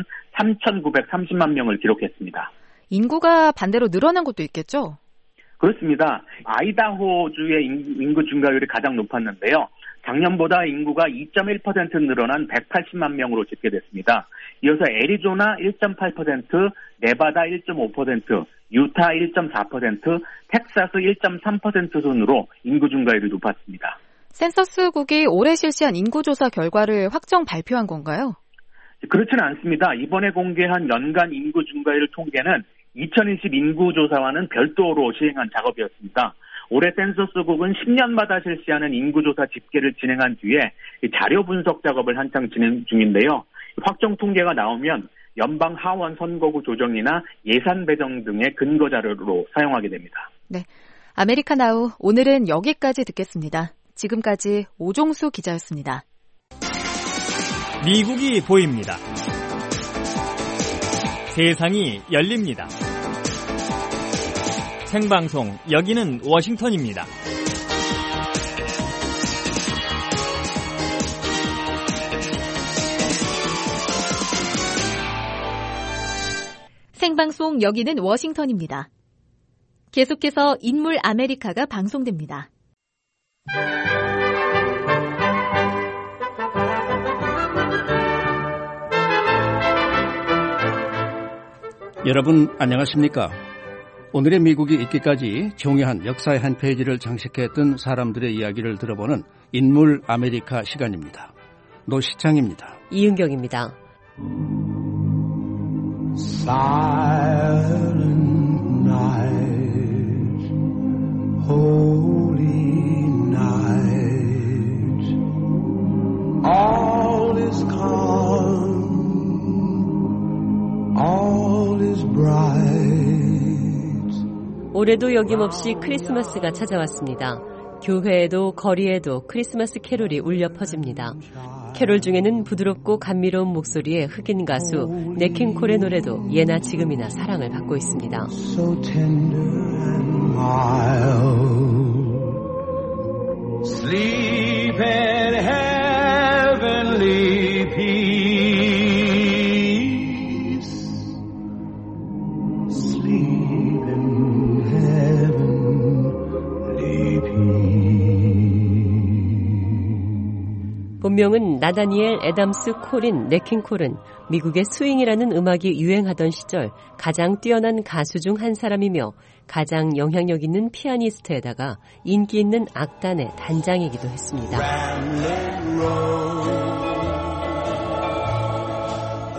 3,930만 명을 기록했습니다. 인구가 반대로 늘어난 곳도 있겠죠? 그렇습니다. 아이다호주의 인구 증가율이 가장 높았는데요. 작년보다 인구가 2.1% 늘어난 180만 명으로 집계됐습니다. 이어서 애리조나 1.8%, 네바다 1.5%, 유타 1.4%, 텍사스 1.3% 순으로 인구 증가율이 높았습니다. 센서스국이 올해 실시한 인구조사 결과를 확정 발표한 건가요? 그렇지는 않습니다. 이번에 공개한 연간 인구 증가율 통계는 2020 인구조사와는 별도로 시행한 작업이었습니다. 올해 센서스국은 10년마다 실시하는 인구조사 집계를 진행한 뒤에 자료 분석 작업을 한창 진행 중인데요. 확정 통계가 나오면 연방 하원 선거구 조정이나 예산 배정 등의 근거 자료로 사용하게 됩니다. 네, 아메리카나우 오늘은 여기까지 듣겠습니다. 지금까지 오종수 기자였습니다. 미국이 보입니다. 세상이 열립니다. 생방송 여기는 워싱턴입니다. 생방송 여기는 워싱턴입니다. 계속해서 인물 아메리카가 방송됩니다. 여러분 안녕하십니까? 오늘의 미국이 있기까지 중요한 역사의 한 페이지를 장식했던 사람들의 이야기를 들어보는 인물 아메리카 시간입니다. 노시창입니다. 이은경입니다. Silent night, holy night, all is calm, all is bright. 올해도 여김없이 크리스마스가 찾아왔습니다. 교회에도 거리에도 크리스마스 캐롤이 울려 퍼집니다. 캐롤 중에는 부드럽고 감미로운 목소리의 흑인 가수 네킹콜의 노래도 예나 지금이나 사랑을 받고 있습니다. So tender and mild. Sleep in heavenly peace. Sleep in heavenly peace. 본명은 나다니엘 애담스 콜인 네킹콜은 미국의 스윙이라는 음악이 유행하던 시절 가장 뛰어난 가수 중 한 사람이며 가장 영향력 있는 피아니스트에다가 인기 있는 악단의 단장이기도 했습니다.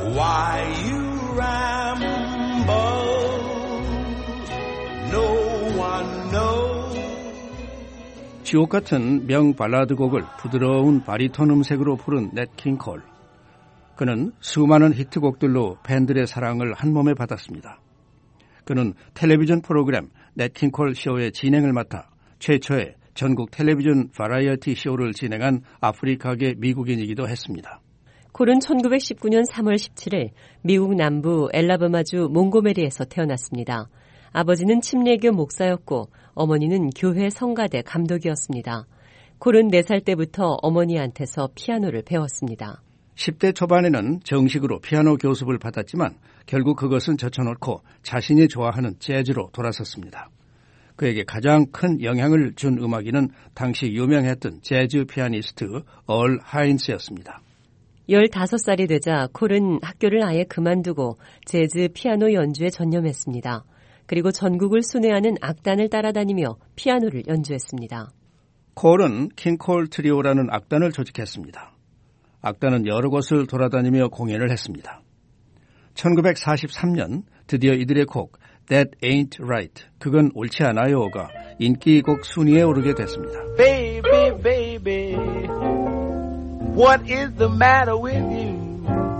지옥 같은 명 발라드 곡을 부드러운 바리톤 음색으로 부른 넷 킹 콜. 그는 수많은 히트곡들로 팬들의 사랑을 한몸에 받았습니다. 그는 텔레비전 프로그램 넷 킹 콜 쇼의 진행을 맡아 최초의 전국 텔레비전 바라이어티 쇼를 진행한 아프리카계 미국인이기도 했습니다. 콜은 1919년 3월 17일 미국 남부 엘라바마주 몽고메리에서 태어났습니다. 아버지는 침례교 목사였고 어머니는 교회 성가대 감독이었습니다. 콜은 4살 때부터 어머니한테서 피아노를 배웠습니다. 10대 초반에는 정식으로 피아노 교습을 받았지만 결국 그것은 젖혀놓고 자신이 좋아하는 재즈로 돌아섰습니다. 그에게 가장 큰 영향을 준 음악인은 당시 유명했던 재즈 피아니스트 얼 하인스였습니다. 15살이 되자 콜은 학교를 아예 그만두고 재즈 피아노 연주에 전념했습니다. 그리고 전국을 순회하는 악단을 따라다니며 피아노를 연주했습니다. 콜은 킹콜 트리오라는 악단을 조직했습니다. 악단은 여러 곳을 돌아다니며 공연을 했습니다. 1943년 드디어 이들의 곡 That Ain't Right, 그건 옳지 않아요가 인기곡 순위에 오르게 됐습니다. Baby, baby, what is the matter with you?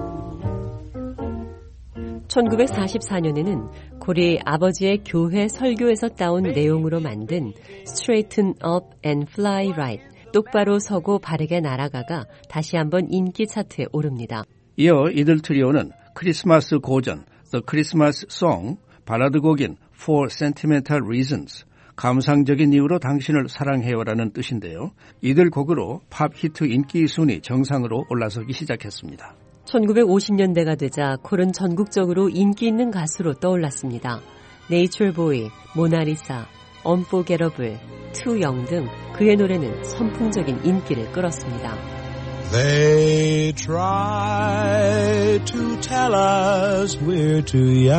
1944년에는 콜이 아버지의 교회 설교에서 따온 내용으로 만든 Straighten Up and Fly Right, 똑바로 서고 바르게 날아가가 다시 한번 인기 차트에 오릅니다. 이어 이들 트리오는 크리스마스 고전 The Christmas Song, 발라드 곡인 For Sentimental Reasons, 감상적인 이유로 당신을 사랑해요라는 뜻인데요. 이들 곡으로 팝 히트 인기 순위 정상으로 올라서기 시작했습니다. 1950년대가 되자 콜은 전국적으로 인기 있는 가수로 떠올랐습니다. 네이처 보이, 모나리사, Unforgettable, Too Young 등 그의 노래는 선풍적인 인기를 끌었습니다. They try to tell us we're too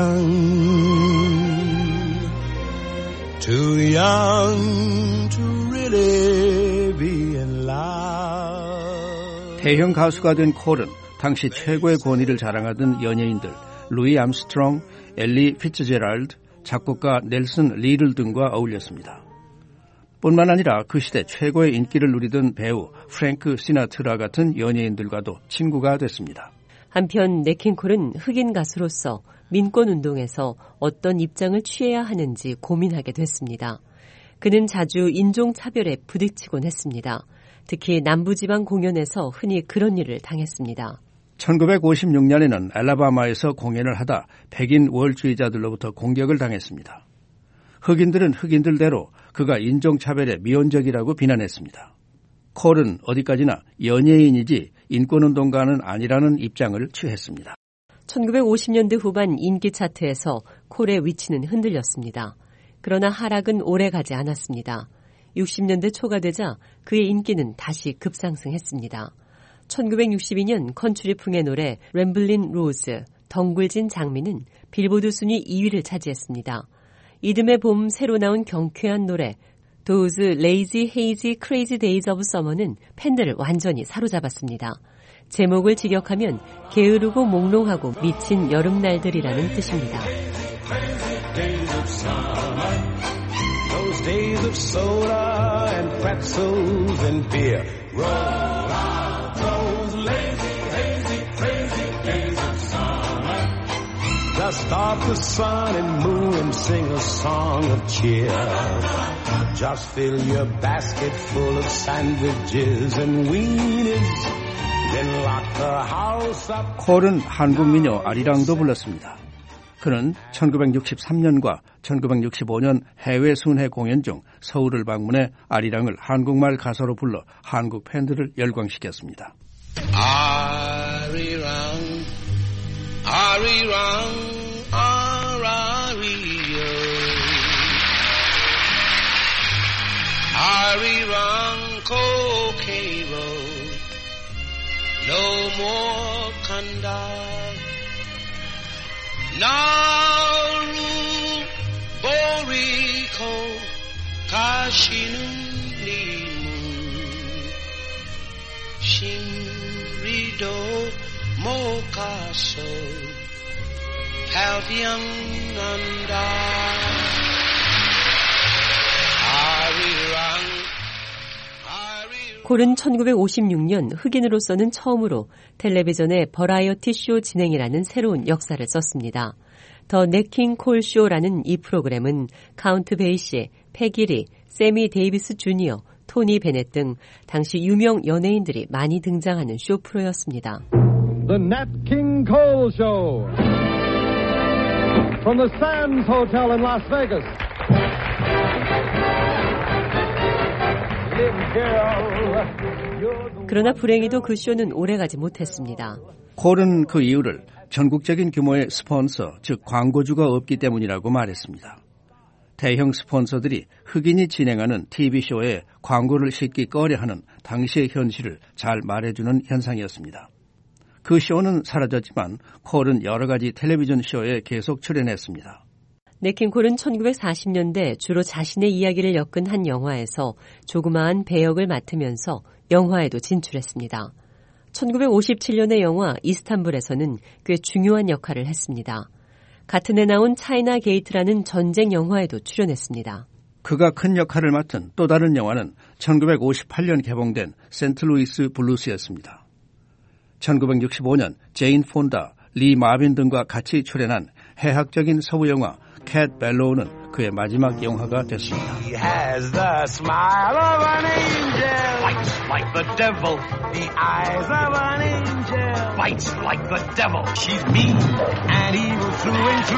young to really be in love. 대형 가수가 된 콜은 당시 최고의 권위를 자랑하던 연예인들 루이 암스트롱, 엘리 피츠제랄드, 작곡가 넬슨 리들 등과 어울렸습니다. 뿐만 아니라 그 시대 최고의 인기를 누리던 배우 프랭크 시나트라 같은 연예인들과도 친구가 됐습니다. 한편 넷 킹 콜은 흑인 가수로서 민권운동에서 어떤 입장을 취해야 하는지 고민하게 됐습니다. 그는 자주 인종차별에 부딪히곤 했습니다. 특히 남부지방 공연에서 흔히 그런 일을 당했습니다. 1956년에는 알라바마에서 공연을 하다 백인 우월주의자들로부터 공격을 당했습니다. 흑인들은 흑인들대로 그가 인종차별에 미온적이라고 비난했습니다. 콜은 어디까지나 연예인이지 인권운동가는 아니라는 입장을 취했습니다. 1950년대 후반 인기 차트에서 콜의 위치는 흔들렸습니다. 그러나 하락은 오래 가지 않았습니다. 60년대 초가 되자 그의 인기는 다시 급상승했습니다. 1962년 컨츄리풍의 노래 램블린 로즈, 덩굴진 장미는 빌보드 순위 2위를 차지했습니다. 이듬해 봄 새로 나온 경쾌한 노래 Those Lazy Hazy Crazy Days of Summer는 팬들을 완전히 사로잡았습니다. 제목을 직역하면 게으르고 몽롱하고 미친 여름날들이라는 뜻입니다. Those days of soda and pretzels and beer. Roll out those lazy, hazy, crazy days of summer. Dust off the sun and moon and sing a song of cheer. Just fill your basket full of sandwiches and weenies. Then lock the house up. 콜은 한국 민요 아리랑도 불렀습니다. 그는 1963년과 1965년 해외 순회 공연 중 서울을 방문해 아리랑을 한국말 가사로 불러 한국 팬들을 열광시켰습니다. 아리랑 아리랑 아라리요 아리랑 코케이로 No more 간다 나루 보리코 가시는 님은 심리도 못 가서 발병난다 아리랑 콜은 1956년 흑인으로서는 처음으로 텔레비전의 버라이어티 쇼 진행이라는 새로운 역사를 썼습니다. 더 네킹 콜 쇼라는 이 프로그램은 카운트 베이시, 패기리, 세미 데이비스 주니어, 토니 베넷 등 당시 유명 연예인들이 많이 등장하는 쇼 프로였습니다. The Nat King Cole Show from the Sands Hotel in Las Vegas. 그러나 불행히도 그 쇼는 오래가지 못했습니다. 콜은 그 이유를 전국적인 규모의 스폰서, 즉 광고주가 없기 때문이라고 말했습니다. 대형 스폰서들이 흑인이 진행하는 TV쇼에 광고를 싣기 꺼려하는 당시의 현실을 잘 말해주는 현상이었습니다. 그 쇼는 사라졌지만 콜은 여러 가지 텔레비전 쇼에 계속 출연했습니다. 네킹 콜은 1940년대 주로 자신의 이야기를 엮은 한 영화에서 조그마한 배역을 맡으면서 영화에도 진출했습니다. 1957년의 영화 이스탄불에서는 꽤 중요한 역할을 했습니다. 같은 해 나온 차이나 게이트라는 전쟁 영화에도 출연했습니다. 그가 큰 역할을 맡은 또 다른 영화는 1958년 개봉된 센트루이스 블루스였습니다. 1965년 제인 폰다, 리 마빈 등과 같이 출연한 해학적인 서부 영화 캣 벨로우는 그의 마지막 영화가 됐습니다. He has the smile of an angel, fights like the devil. The eyes of an angel, fights like the devil. She's mean and evil through and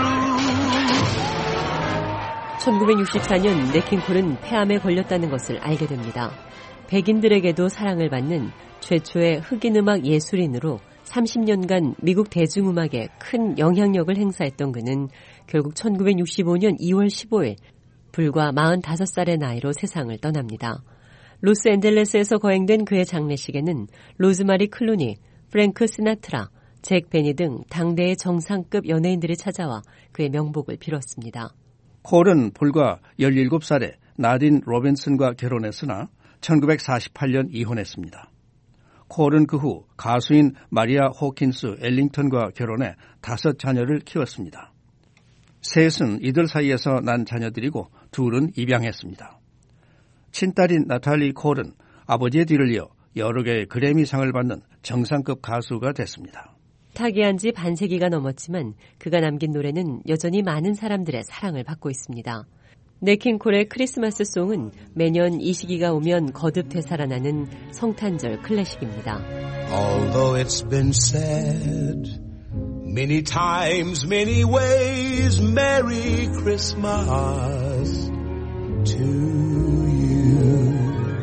through. 1964년 네킹 콜은 폐암에 걸렸다는 것을 알게 됩니다. 백인들에게도 사랑을 받는 최초의 흑인 음악 예술인으로 30년간 미국 대중음악에 큰 영향력을 행사했던 그는 결국 1965년 2월 15일 불과 45살의 나이로 세상을 떠납니다. 로스앤젤레스에서 거행된 그의 장례식에는 로즈마리 클루니, 프랭크 시나트라, 잭 베니 등 당대의 정상급 연예인들이 찾아와 그의 명복을 빌었습니다. 콜은 불과 17살에 나딘 로빈슨과 결혼했으나 1948년 이혼했습니다. 콜은 그 후 가수인 마리아 호킨스 엘링턴과 결혼해 5 자녀를 키웠습니다. 셋은 이들 사이에서 난 자녀들이고 둘은 입양했습니다. 친딸인 나탈리 콜은 아버지의 뒤를 이어 여러 개의 그래미상을 받는 정상급 가수가 됐습니다. 타계한 지 반세기가 넘었지만 그가 남긴 노래는 여전히 많은 사람들의 사랑을 받고 있습니다. 네킹 콜의 크리스마스 송은 매년 이 시기가 오면 거듭 되살아나는 성탄절 클래식입니다. Although it's been said many times, many ways, Merry Christmas to you.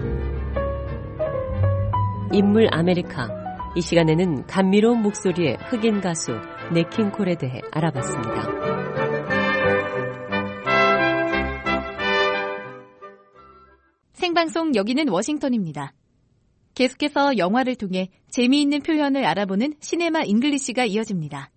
인물 아메리카. 이 시간에는 감미로운 목소리의 흑인 가수 네킹 콜에 대해 알아봤습니다. 생방송 여기는 워싱턴입니다. 계속해서 영화를 통해 재미있는 표현을 알아보는 시네마 잉글리시가 이어집니다.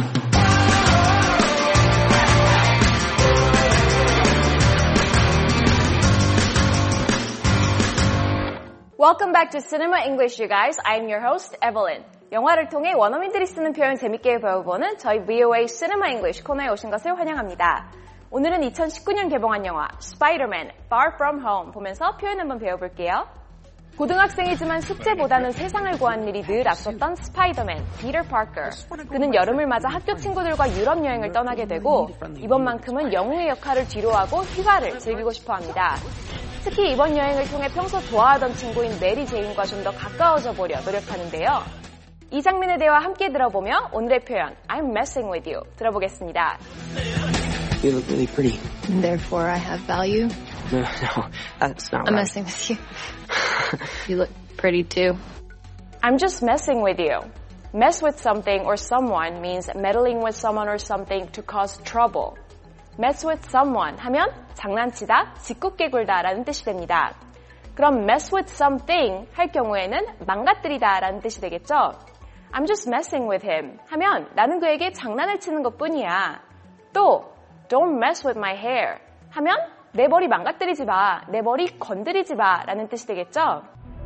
Welcome back to Cinema English, you guys. I'm your host, Evelyn. 영화를 통해 원어민들이 쓰는 표현 재밌게 배워보는 저희 VOA Cinema English 코너에 오신 것을 환영합니다. 오늘은 2019년 개봉한 영화 Spider-Man Far From Home 보면서 표현 한번 배워볼게요. 고등학생이지만 숙제보다는 세상을 구하는 일이 늘 앞섰던 스파이더맨 피터 파커. 그는 여름을 맞아 학교 친구들과 유럽 여행을 떠나게 되고 이번만큼은 영웅의 역할을 뒤로하고 휴가를 즐기고 싶어합니다. 특히 이번 여행을 통해 평소 좋아하던 친구인 메리 제인과 좀 더 가까워져 보려 노력하는데요. 이 장면에 대해 함께 들어보며 오늘의 표현 I'm messing with you 들어보겠습니다. You look really pretty. And therefore I have value? No, that's not right. I'm messing with you. You look pretty too. I'm just messing with you. Mess with something or someone means meddling with someone or something to cause trouble. Mess with someone 하면 장난치다, 짓궂게 굴다 라는 뜻이 됩니다. 그럼 mess with something 할 경우에는 망가뜨리다 라는 뜻이 되겠죠? I'm just messing with him 하면 나는 그에게 장난을 치는 것뿐이야. 또 Don't mess with my hair 하면 내 머리 망가뜨리지 마, 내 머리 건드리지 마 라는 뜻이 되겠죠?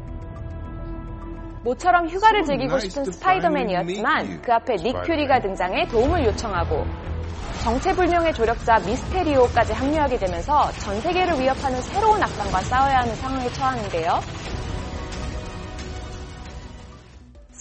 모처럼 휴가를 즐기고 싶은 스파이더맨이었지만 그 앞에 닉 퓨리가 등장해 도움을 요청하고 정체불명의 조력자 미스테리오까지 합류하게 되면서 전 세계를 위협하는 새로운 악당과 싸워야 하는 상황에 처하는데요.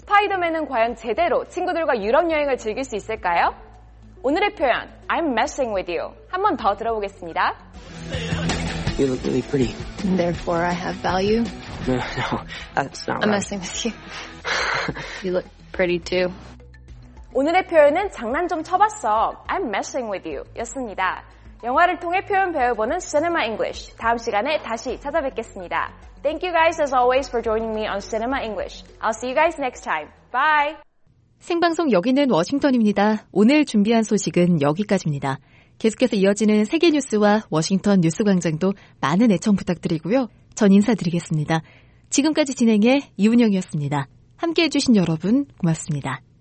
스파이더맨은 과연 제대로 친구들과 유럽 여행을 즐길 수 있을까요? 오늘의 표현 I'm messing with you 한 번 더 들어보겠습니다. You look really pretty. And therefore I have value. No, that's not I'm right. messing with you. You look pretty too. 오늘의 표현은 장난 좀 쳐봤어. I'm messing with you 였습니다. 영화를 통해 표현 배워보는 Cinema English. 다음 시간에 다시 찾아뵙겠습니다. Thank you guys as always for joining me on Cinema English. I'll see you guys next time. Bye! 생방송 여기는 워싱턴입니다. 오늘 준비한 소식은 여기까지입니다. 계속해서 이어지는 세계 뉴스와 워싱턴 뉴스광장도 많은 애청 부탁드리고요. 전 인사드리겠습니다. 지금까지 진행해 이운영이었습니다. 함께해 주신 여러분 고맙습니다.